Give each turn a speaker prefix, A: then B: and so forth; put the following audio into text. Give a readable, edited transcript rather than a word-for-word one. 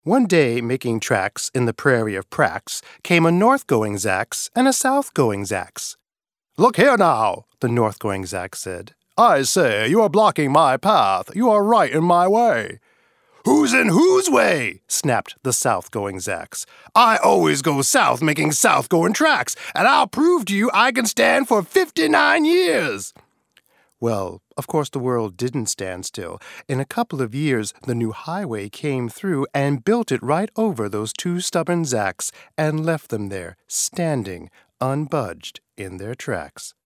A: One day, making tracks in the prairie of Prax, came a north-going Zax and a south-going Zax. "Look here now," the north-going Zax said. "I say, you are blocking my path. You are right in my way." "Who's in whose way?" snapped the south-going Zax. "I always go south making south-going tracks, and I'll prove to you I can stand for 59 years." Well, of course the world didn't stand still. In a couple of years, the new highway came through and built it right over those two stubborn Zax and left them there, standing, unbudged, in their tracks.